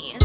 me.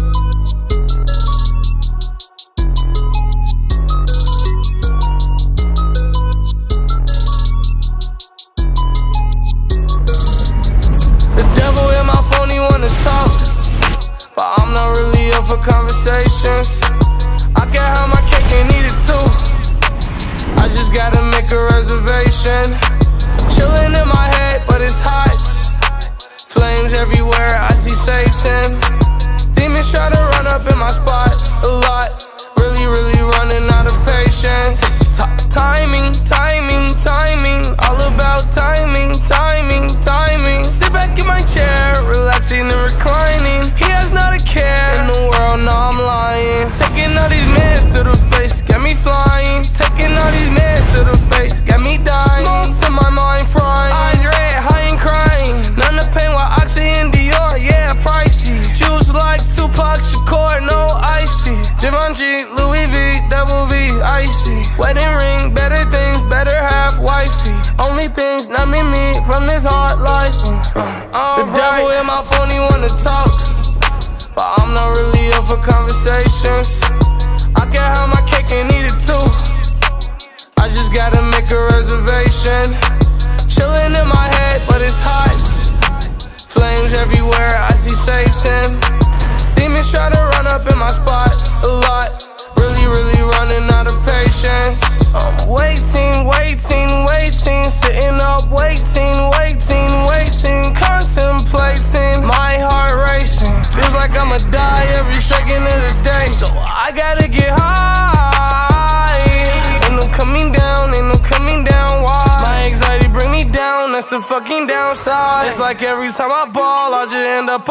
The devil in my phone, he wanna talk, but I'm not really up for conversations. I can have my cake and eat it too. I just gotta make a reservation. Chillin' in my head, but it's hot. Flames everywhere, I see Satan. Demons try to run up in my spot a lot. Really running out of patience. Timing, timing, timing. All about timing, timing, timing. Sit back in my chair, relaxing and reclining. He has not a care in the world, no I'm lying. Taking all these mans to the face, got me flying. Taking all these mans to the face, got me dying. Smoke to my mind frying. Eyes red, high and crying. None of pain while Oxy and Dior, yeah, pricey. Juice like Tupac Shakur, no iced tea. Givenchy, Louis V, Double V, icy. Wedding ring, better things, better half wifey. Only things not me from this hard life. The devil in my phone, he wanna talk, but I'm not really up for conversations. I can have my cake and eat it too. I just gotta make a reservation. Chillin' in my head, but it's hot. Flames everywhere, I see Satan. Demons try to run up in my spot a lot. Really running out of patience. I'm waiting, sitting up, waiting, contemplating. My heart racing, feels like I'ma die every second of the day. So I gotta get high. Ain't no coming down, why? My anxiety bring me down, that's the fucking downside. It's like every time I ball, I just end up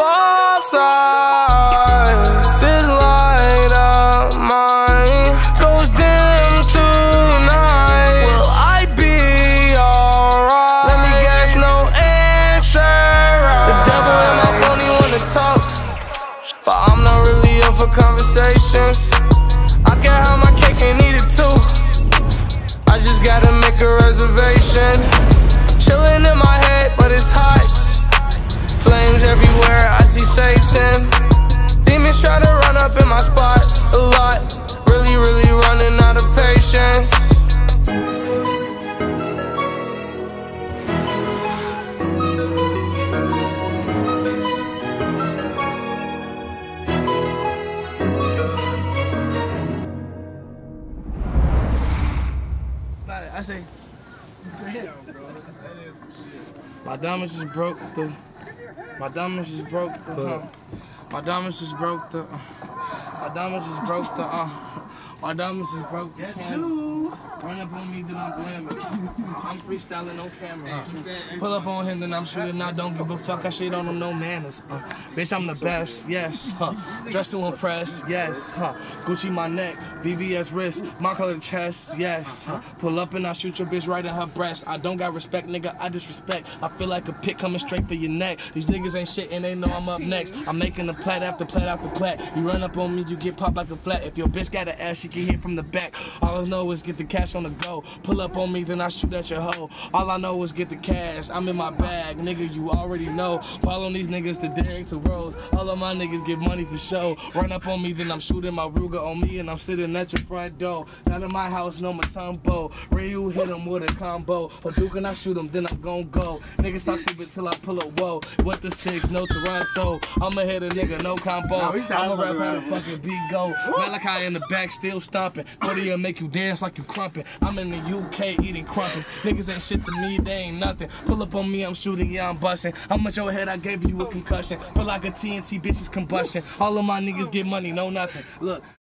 offside. This light of mine goes dim tonight. Will I be alright? Let me guess, no answer. The devil in my phone, he wanna talk, but I'm not really up for conversations. I can have my cake and eat it too. I just gotta make a reservation. Chillin' in my head, but it's hot. Flames everywhere, I see Satan. Demons try to run up in my spot a lot. Really running out of patience. I say, damn, bro, that is some shit. My diamonds just broke the. My diamonds just broke the. My diamonds just broke the. My diamonds just broke the. My diamonds just broke the. Guess who? Run up on me, then I'm glamming. I'm freestyling on camera. Pull up on him, then I'm shooting. I don't give a fuck. I shit on him, no manners. Bitch, I'm the best, yes. Dressed to impress, yes. Gucci my neck, VVS wrist, my color chest, yes. Pull up and I shoot your bitch right in her breast. I don't got respect, nigga, I disrespect. I feel like a pit coming straight for your neck. These niggas ain't shit and they know I'm up next. I'm making a plat after plat after plat. You run up on me, you get popped like a flat. If your bitch got an ass, she can hit from the back. All I know is get the cash on the go. Pull up on me, then I shoot at your hoe. All I know is get the cash. I'm in my bag, nigga, you already know. Ball on these niggas to Derek to Rose. All of my niggas get money for show. Run up on me, then I'm shooting my Ruger on me, and I'm sitting at your front door. Not in my house, no Matumbo. Ryu hit him with a combo. Hadouken, I shoot him, then I'm gon' go. Niggas talk stupid till I pull up, whoa. What the 6, no Toronto. I'ma hit a nigga, no combo. I'ma rap how the fucking beat go. Malachi in the back, still stomping. 40'll make you dance like you crumping. I'm in the UK eating crumpets. Niggas ain't shit to me, they ain't nothing. Pull up on me, I'm shooting, yeah, I'm busting. How much your head I gave you a concussion? Feel like a TNT, bitch's combustion. All of my niggas get money, no nothing. Look.